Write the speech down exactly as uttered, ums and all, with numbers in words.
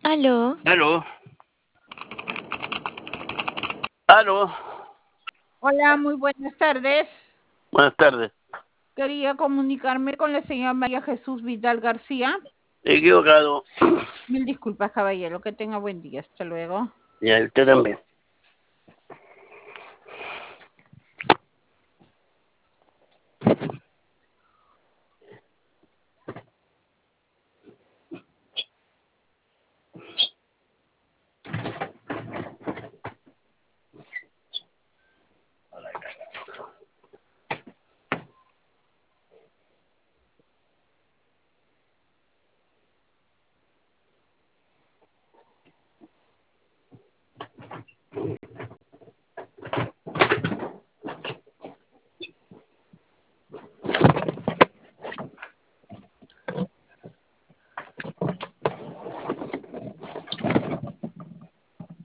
Aló. Aló. Aló. Hola, muy buenas tardes. Buenas tardes. Quería comunicarme con la señora María Jesús Vidal García. Equivocado. Mil disculpas, caballero. Que tenga buen día. Hasta luego. Ya, usted también.